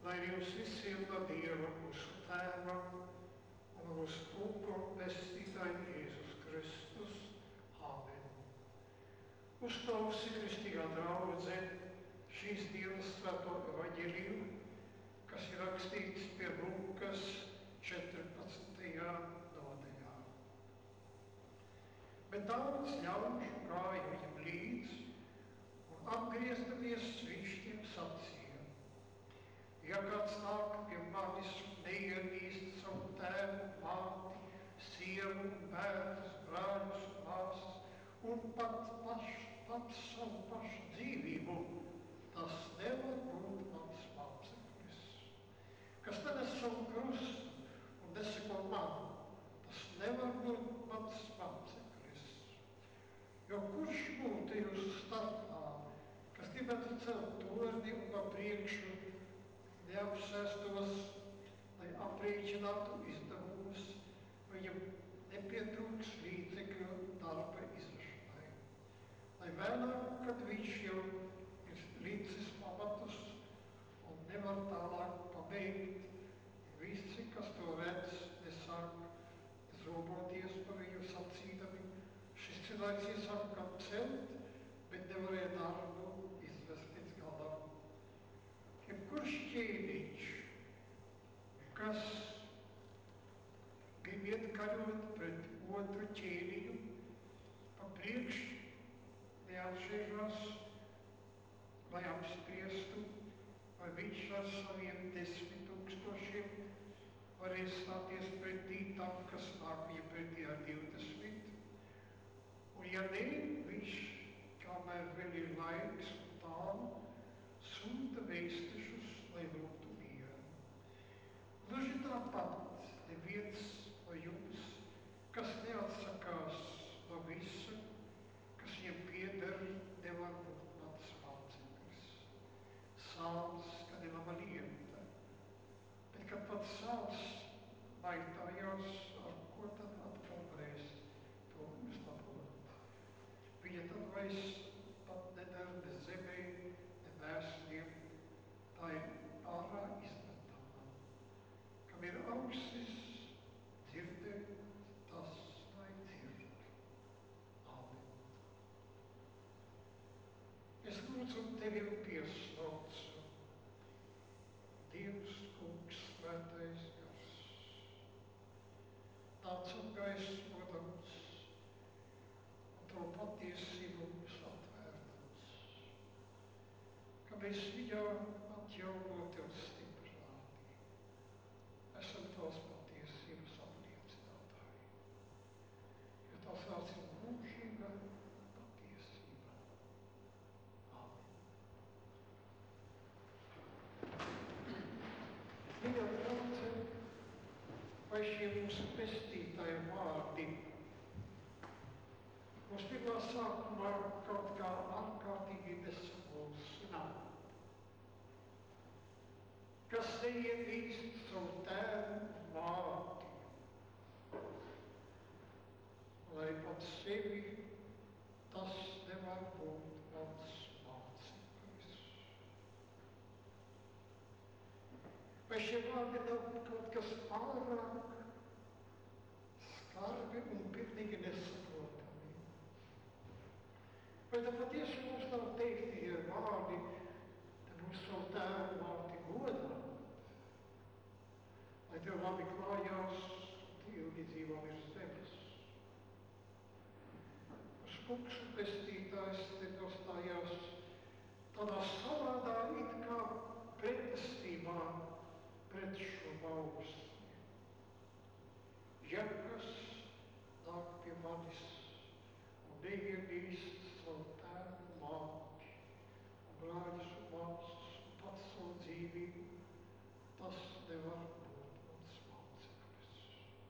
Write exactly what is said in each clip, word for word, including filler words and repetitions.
lai ir jums visiem no Dieva, mūsu Tēva un mūsu Kunga pestītāja Jēzus Kristus. Āmen. Uzklausi kristīgā draudze šīs dienas svēto evaņģēliju, kas ir rakstīts pie Lūkas četrpadsmitajā nodaļā. Bet daudz ļaužu gāja viņam līdz, un apgriezdamies viņš tiem sacīja: ja kāds nāk pie manis un neienīst savu tēvu, māti, sievu, bērnus, brāļus un māsas, un pat paš, pats savu pašu dzīvību, tas nevar būt mans māceklis. Kas nenes savu krustu un neseko man, tas nevar būt mans māceklis. Jo kurš būtu jūsu starpā, kas gribētu celt torni un pa priekšu neapsēstos, lai aprēķinātu izdevumus, viņam nepietrūks līdzekļu darba izrašanai. Lai vēlāk, kad viņš jau ir līdzis pamatus un nevar tālāk pabeigt, visi, kas to redz, nesāk zoboties par viņu sacīdami: šis cilvēks iesaka kā celt, bet nevarēja darbu izvest līdz galam. Jebkurš ķēniņš, kas grib iet karot pret otru ķēniņu, pa priekš neatšķirās, lai apspriestu, vai viņš ar saviem desmit tūkstošiem varēs stāties pretī tam, kas nāk viņa pretī ar divdesmit. Un ja ne, viņš, kamēr vēl ir laiks un tālu, sūta vēstešus, lai lūgtu mieru. Gluži tāpat neviens no jums, kas neatsakās no visa, kas viņam pieder, nevar būt mans māceklis. Sāls, kad ir laba lieta, bet kad pat sāls baitājās, ar ko tad atkal varēs to uzlabot. Viņa tad vairs pat nedara ne zemē, ne mēsliem, tā ir ārā izmetama. Kam ir ausis dzirdēt, tas lai dzird. Āmen. Es lūdzu tevi un piesaucu, Dievs, Kungs, Svētais Gars, nāc un gaismodams, to patiesību mums atvērtams, ka mēs viņā atjaunoti un stiprināti esam tās patiesības apliecinātāji, jo tās vārds ir mūžīga patiesība. Āmen. Viņa draudze, vai šie mūsu pestītāji vārdi mums pirmā sākumā kaut kā ārkārtīgi nesapulsināt. Kas neienīst savu tēvu un māti, lai pats sevi, tas nevar būt mans māceklis. Vai šie vārdi nav kaut kas pārāk skarbi un pilnīgi nesaprotami? Vai tā patiesi mums nav teikti, ja vārdi, te mums savu tēvu māti godā, lai tev labi klājās, ilgi dzīvo virs zemes. Skunks un pestītājs te nostājās tādā savādā it kā pretestībā pret šo bausmi. Ja kas nāk pie manis un neienīst savu tēvu, māti, un brāļus un māsas, un pats savu dzīvību, tas nevar būt mans māceklis.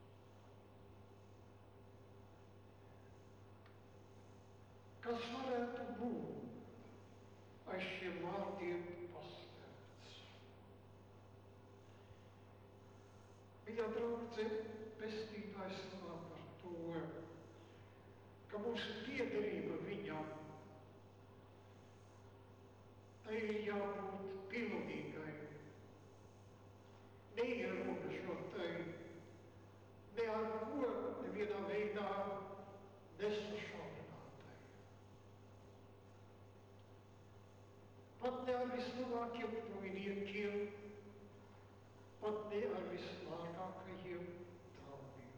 Kas varētu būt aiz šiem vārdiem paslēpts? Viņa draudze pestītājs runā par to, ka mūsu piederība viņam, tai ir jābūt pilnīgai, ar vislabākiem tuviniekiem, pat ne ar vislākākajiem draugiem.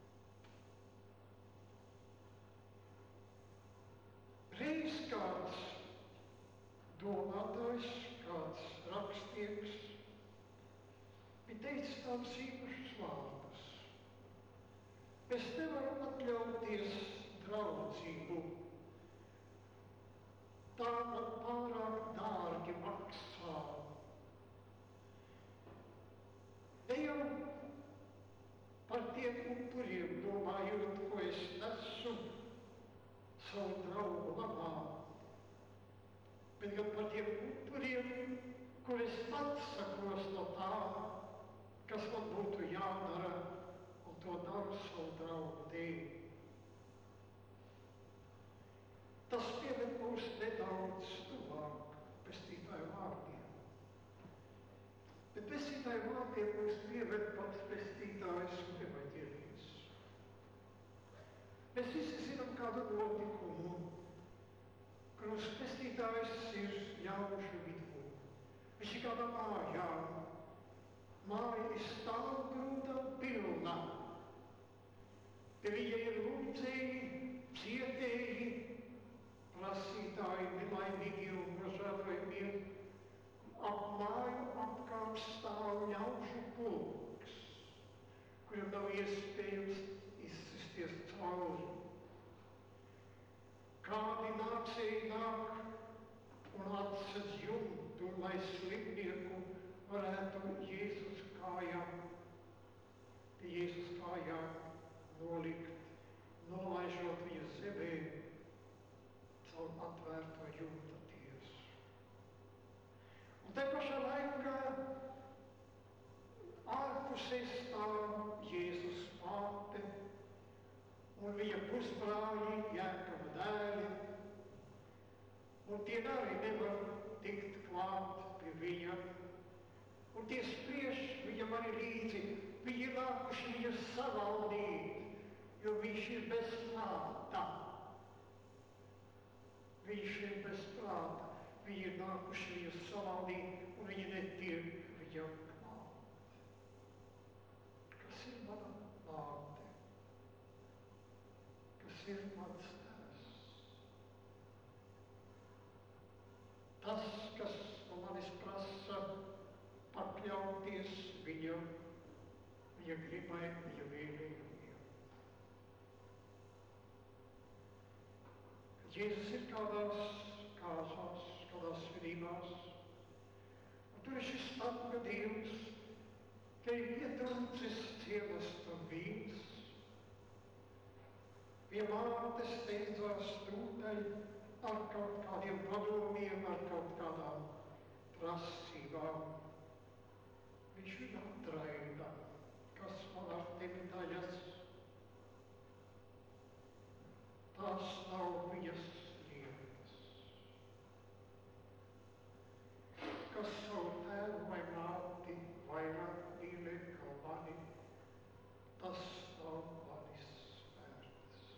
Reiz kāds domātājs, kāds rakstnieks, bija teicis tādus īpašus vārdus. Es nevaru atļauties draudzību. Tā man pārāk dārgi maksā. Ne jau par tiem upuriem domājot, ko es nesu savu draugu labā, bet gan par tiem upuriem, kur es pats sakos no tā, kas man būtu jādara, un to daru savu draugu dēļ. Tas pieved mūs nedaudz tuvāk pestītāju vārdiem. Bet pestītāju vārdiem mūs pieved pats pestītājs un evaņģēlijs. Mēs visi zinām kādu notikumu, kur mūsu pestītājs ir jaunušu vidū. Viņš ir kādā mājā. Māja ir stāvgrūda pilna. Pie viņa ir lūdzēji, cietēji, prasītāji, nelaimīgi un nožēlojamie. Ap māju apkārt stāv ļaužu pulks, kuriem nav iespējams izsisties cauri. Kādi nācēji nāk un atsedz jumtu, lai slimnieku varētu Jēzus kājām, pie Jēzus kājām nolikt, nolaižot viņa zemē caur atvērto jumta tiesu. Un te pašā laikā ārpusē stāv Jēzus māte un viņa pusbrāļi, Jēkaba dēli, un tie arī nevar tikt klāt pie viņa. Un tie spriež viņam arī līdzi, viņi ir nākuši viņu savaldīt, jo viņš ir bez prāta. Viņš ir bez prāta, viņi ir nākuši viņu savaldīt, un viņi netiek viņam klāt. Kas ir mana māte? Kas ir mans tēvs? Tas, kas no manis prasa pakļauties viņam, viņa gribai, viņa vēlējumiem. Kad Jēzus ir kādās kāzās, kādās svinībās, un tur ir šis apgadījums, ka ir pietrūcis cienesta vīns, pie mātes steidzās tūtai ar kaut kādiem padomiem, ar kaut kādām prasībām. Viņš viņu atraida, kas man ar tevi daļas. Tās nav viņas lietas. Kas savu tēvu vai māti vairāk mīlē kā mani, tas nav manis vērts.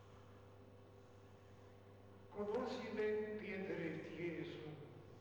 Ko nozīmē piederēt Jēzu?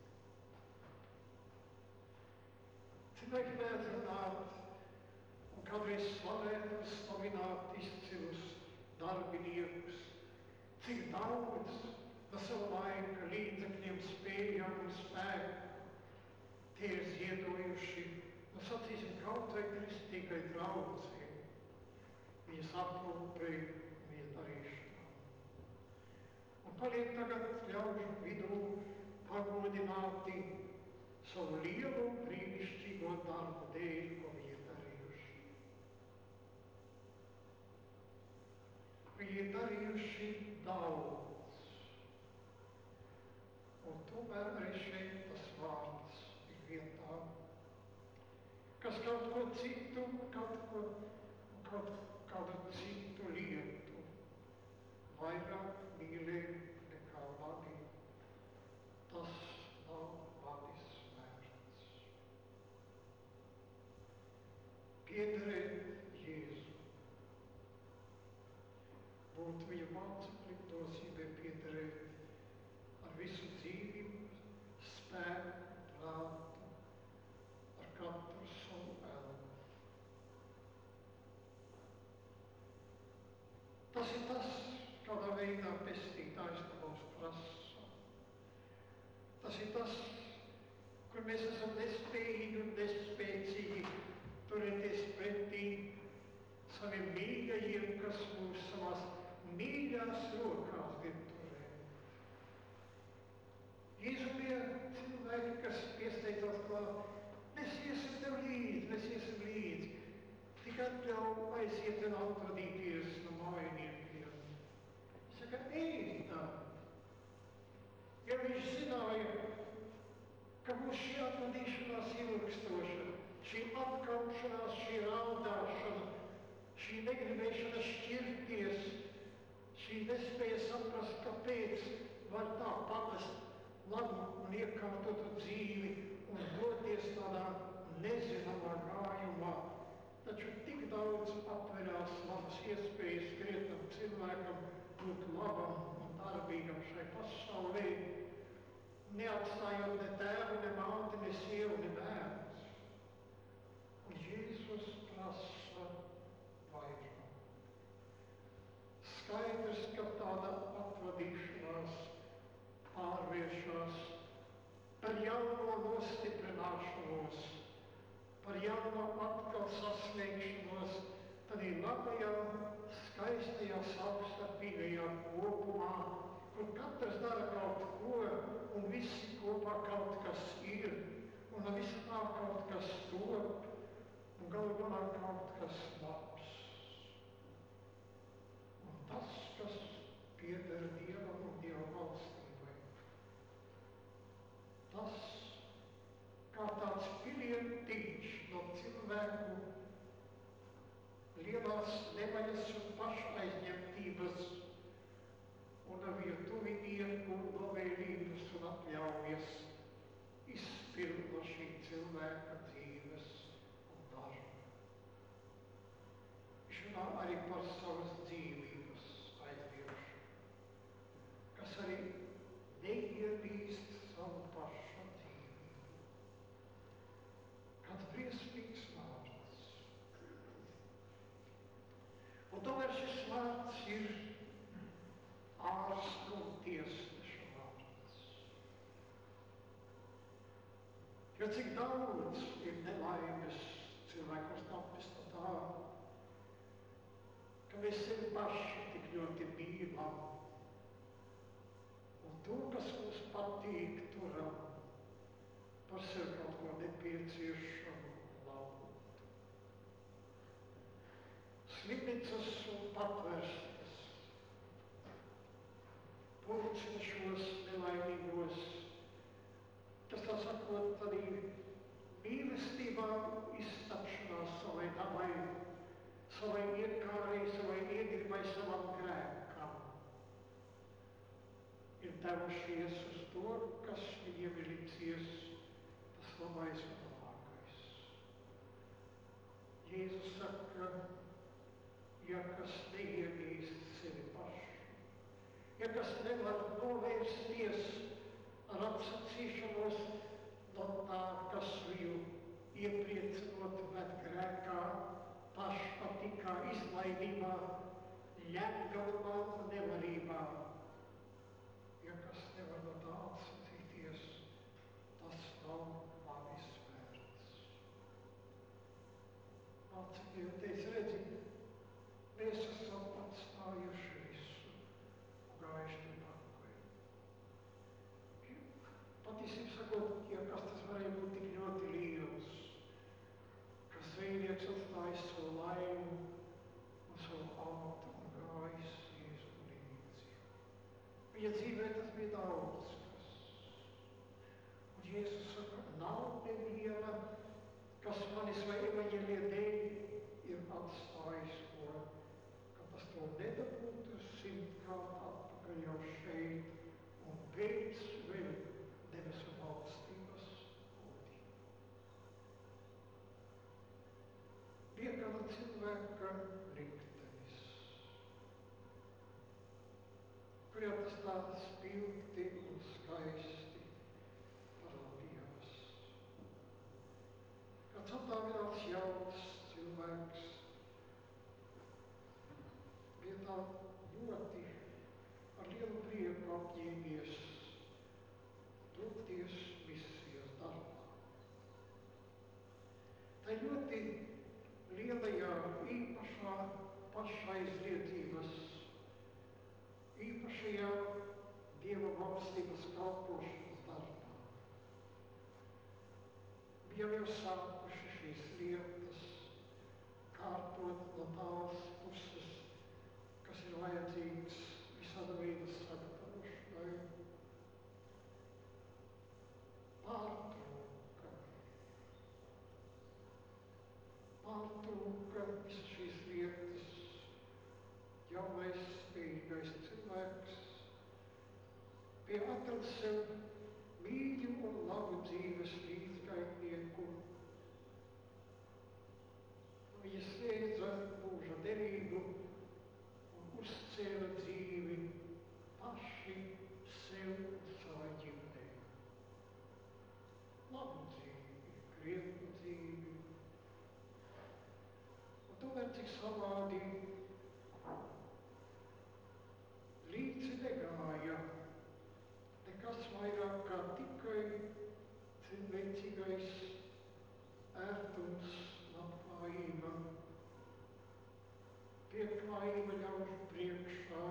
Cilvēki mēdz runāt un kādreiz slavēt un slavināt izcilus darbiniekus, cik daudz no savu laika līdzekļiem, spējām un spēku tie ir ziedojuši, nu sacīsim kaut vai kristīgai draudzei, viņas aprūpei un viņas darīšanā. Un paliek tagad ļaužu vidū pagodināti savu lielu brīnišķīgo darbu dēļ, ko viņi ir darījuši. Viņi ir darījuši daudz. Un tomēr arī šeit tas vārds ir vietā, kas kaut ko citu, kaut ko, kaut kādu citu lietu vairāk mīlē nekā mani. Tas nav manis. Piederēt Jēzu. Būt viņa māceklim nozīmē piederēt ar visu dzīvību, spēku, ir tas, kādā veidā pestītājs no mums prasa. Tas ir tas, kur mēs esam nespējīgi un nespēcīgi turēties pretī saviem mīļajiem, kas mūs savās mīļās rokās grib turēt. Jēzu bija cilvēki, kas piesteidzās klāt, mēs iesim tev līdzi, mēs iesim līdzi. Tikai tev aiziet un atvadīties no mājiniekiem. Viņš saka, ej tā. Ja viņš zināja, ka būs šī atvadīšanās ilgstoša, šī atkāpšanās, šī raudāšana, šī negribēšana šķirties, šī nespēja saprast, kāpēc var tā pamest labu un iekārtotu dzīvi un doties tādā nezināmā gājumā. Taču tik daudz atverās labas iespējas krietnam cilvēkam būt labam un darbīgam šai pasaulē, neatstājot ne tēvu, ne māti, ne sievu, ne bērnus. Un Jēzus prasa vairāk. Skaidrs, ka tāda atvadīšanās pārvēršas par jauno nostiprināšanos, par jauno atkal sasniegšanos, tad ir labajā, skaistajā, savstarpīgajā kopumā, kur katrs dara kaut ko, un visi kopā kaut kas ir, un no visa tā kaut kas top, un galu galā kaut kas labs. Un tas, kas pieder Dievam un Dieva valstībai. Tas, kā tāds pilietiņš no cilvēku lielās nevaļas un pašaizņemtības un vietuvinieku novēlības un atļaujas izspild no šī cilvēka dzīves un darba. Viņš runā arī par savas dzīvības aizbīšanu, kas arī neiebīst savu pašu dzīvību. Kāds briesmīgs vārds. Un tomēr šis vārds ir ārstu un tiesneša vārds. Jo cik daudz ir nelaimes cilvēkos tapis no tā, ka mēs sevi paši tik ļoti mīlam un to, kas mums patīk, turam par sevi kaut ko nepieciešamu labu. Slimnīcas un patvērsnes pulcina šos nelaimīgos, kas tā sakot arī mīlestībā izstapšanās savai dabai, savai iekārai, savai iegribai, savam grēkam. Ir devušies uz to, kas viņiem ir licies tas labais un labākais. Jēzus saka, ja kas neiemīst sevi pašu, ja kas nevar novērsties ar atsacīšanos no tā, kas viņu iepriecinot ved grēkā, pašpatikā, izlaidībā, ļepgalumā un nevarībā. Ja kas nevar no tā atsacīties, tas nav manis vērts. Mācīties, redzi, mēs esam atstājuši visu un gājuši tur atpakaļ. Patiesībā sakot, ja kas tas varēja būt tik ļoti liels, ka zvejnieks atstājis savu laivu un savu amatu un gājis Jēzu līdzi. Viņa dzīvē tas bija daudz kas. Un Jēzus saka, nav neviena, kas manis vai evaņģēlija dēļ ir atstājis ko, ka tas to nedabūtu simtkārt atpakaļ jau šeit un pēc vēl debesu valstības godību. Bija kāda cilvēka liktenis, kurā tas tā spilgti un skaisti parādījās. Kāds atdāvināts jauns cilvēks bija tā Tā ļoti lielajā īpašā pašaizlietības, īpašajā Dieva valstības kalpošanas darbā. Bijām jau sākuši šīs lietas kārtot no tās puses, kas ir vajadzīgs visāda veida sagatavošanai. Pārtrūka. Pārtrūka visas šīs lietas. Jaunais, spējīgais cilvēks bija atradis sev mīļu un labu dzīves līdzgaitnieku. Viņa slēdza mūža derību un uzcēla dzīvi paši sev un savai ģimenei. Labu dzīvi, krietnu dzīvi. Un tomēr cik savādi līdzi negāja nekas vairāk kā tikai cilvēcīgais ērtums, labklājība, pieklājība ļaužu priekšā,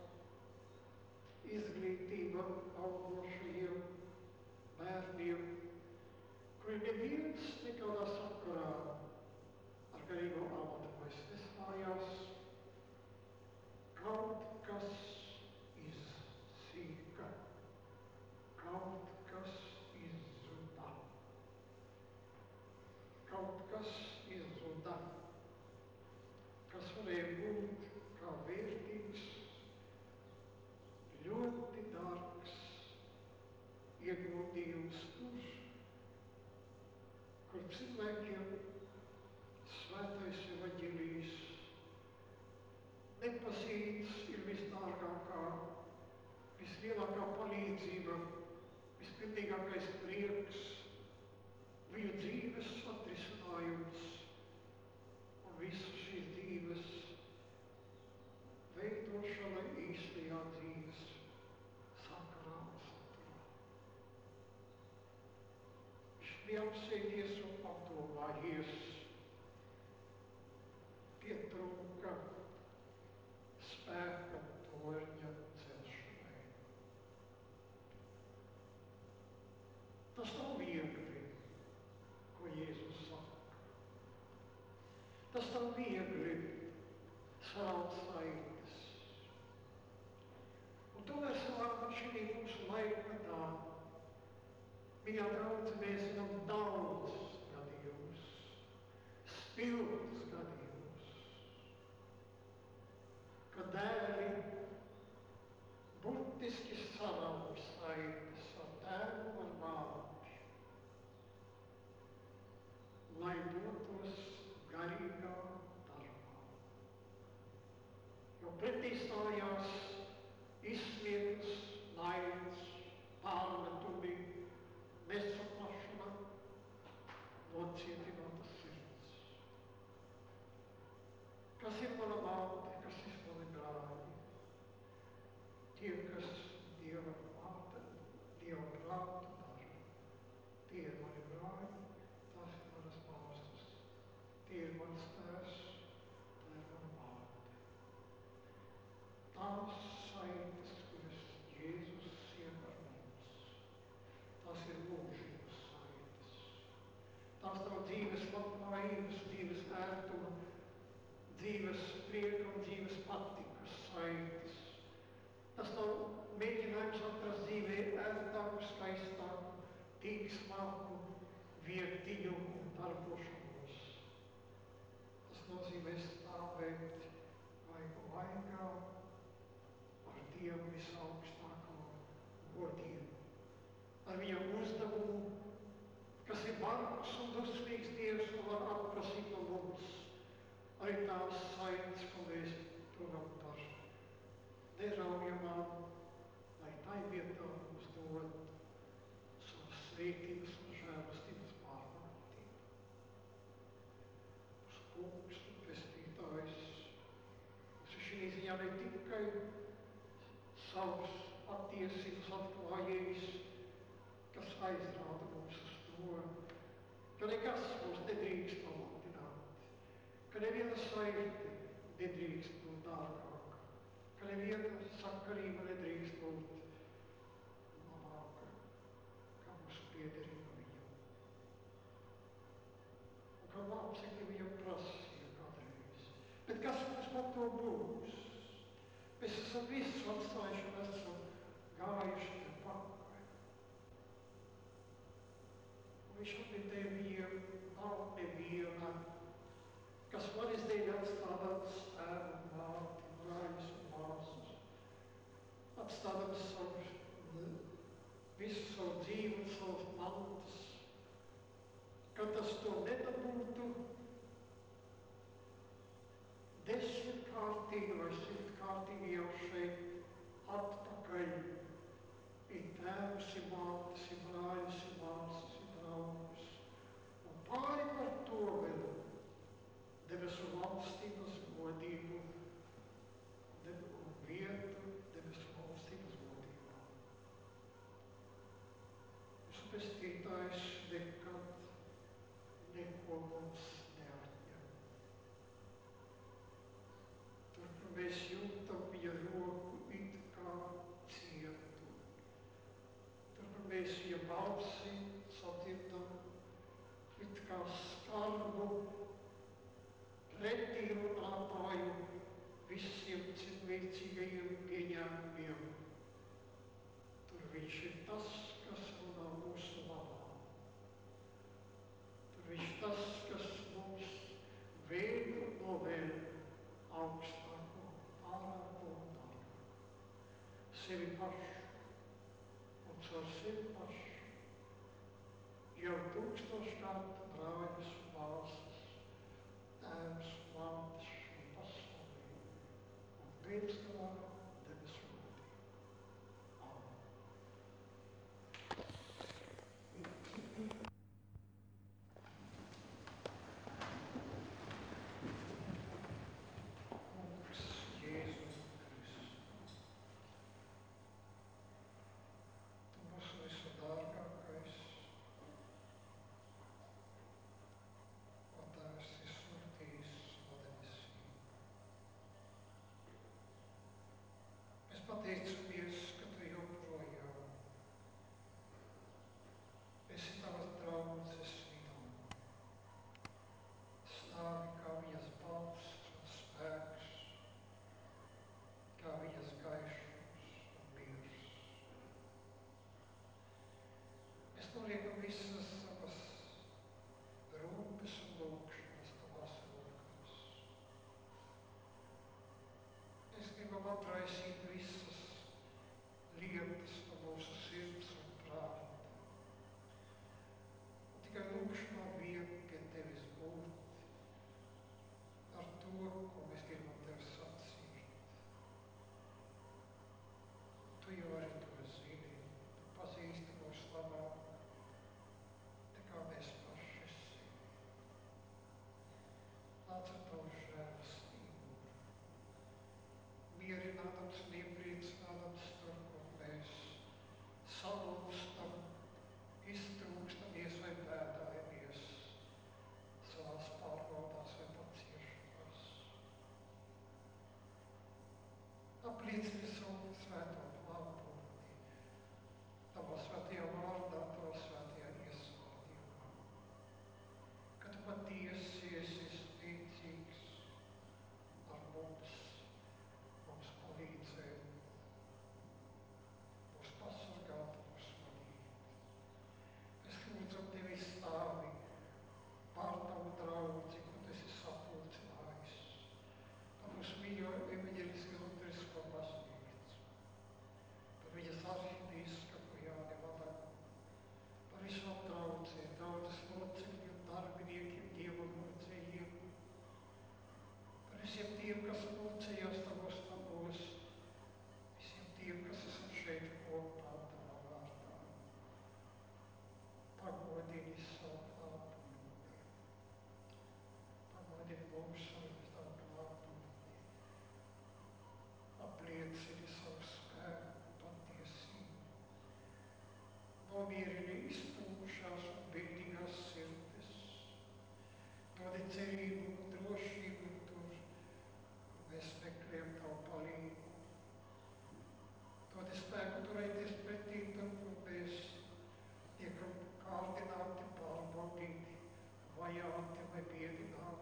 izglītība augošajiem bērniem, kuri neviens nekādā sakarā ar garīgo amatu vairs nestājās, kaut kas izsīka, kaut kas izzuda, kaut kas izzuda, kas varēja būt kā vērtīgs, ļoti dārgs ieguldījums tur, kur cilvēkiem svētais evaņģēlijs nepazīts ir visdārgākā, vislielākā palīdzība, vispilnīgākais prieks, viņu dzīves atrisinājums un visu šīs dzīves veidošana īstajā dzīves sakarā un saturā. Viņš bija apsēdies un apdomājies, pietrūka spēka torņa celšanai. Tas nav viegli, ko Jēzus saka. Tas nav viegli saraut saites. Un tomēr savā šī mūsu laikmetā, mīļā draudze, mēs zinām daudz gadījumus, spilgtus gadījumus, ka dēli burtiski sarauj saites ar tēvu un māti, lai dotos garīgā darbā. Jo pretī stājās izsmieklis, naids, pārmetumi, nesaprašana, nocietināta sirds. Kas ir mana māte, kas ir mani brāļi? Tie, kas Dieva māte, Dieva prātu dara. Tie ir mani brāļi, tās ir manas māsas. Tie ir mans tēvs, tā ir mana māte. Tās saites, kuras Jēzus sien ar mums, tās ir mūžības saites. Tās nav dzīves labklājības, dzīves ērtuma, dzīves prieka un dzīves patikas saites. Tas nav mēģinājums atrast dzīvē ērtāku, skaistāku, tīksmāku vietiņu un darbošanos. Tas nozīmē stāvēt vaigu vaigā ar Dievu visaugstāko godību. Ar viņam uzdevumu, kas ir bargs un dusmīgs Dievs, un var atprasīt no mums arī tās saites, ko mēs turam par neraujamām, lai tai vietā mums dod savas svētības un žēlastības pārvaldību. Uz kungs un pestītājs, mums ir šī ziņā ne tikai savas attiecības atklājējis, kas aizrāda mums uz to, ka nekas mums nedrīkst no ka neviena saite nedrīkst būt dārgāka, ka neviena sakarība nedrīkst būt labāka, kā mūsu piederība viņam. Un kā mācekļi viņam prasīja kādreiz. Bet kas mums par to būs? Mēs esam visu atstājuši un esam gājuši te pakaļ. Un viņš atbildēja viņiem, nav neviena, kas manis dēļ atstādams tēvu un māti, brāļus un māsas, atstādams savu, visu savu dzīvi un savas mantas, ka tas to nedabūtu desmitkārtīgi vai simtkārtīgi jau šeit atpakaļ. Ir tēvs, ir mātes, ir brāļus, ir māsas, ir draugus. Un pāri par to vēl debesu valstības godību un vietu debesu valstības godībā. Mūsu pestītājs nekad neko mums neatņem. Tur, kur mēs jūtam viņa roku it kā cietu. Tur, kur mēs viņa balsi sadzirdam it kā skarbu pretirunātāju visiem cilvēcīgajiem pieņēmumiem. Tur viņš ir tas, kas runā mūsu labā. Tur viņš tas, kas mums vēlu novēl augstāko, pārāko un tālāko. Sevi pašu un caur sevi pašu jau tūkstoškārt brāļus un māsas, tēvs un mātes šī pasaulē un pēc galā debesu godību. Amen. Pateicamies, ka tu joprojām esi tavas draudzes vidū. Stāvi kā viņas balsts un spēks, kā viņas gaišums un miers. Mēs noliekam visas savas rūpes un lūkšanas tavās rokās. Mēs gribam atraisīt visas Jā, te vai piedibām.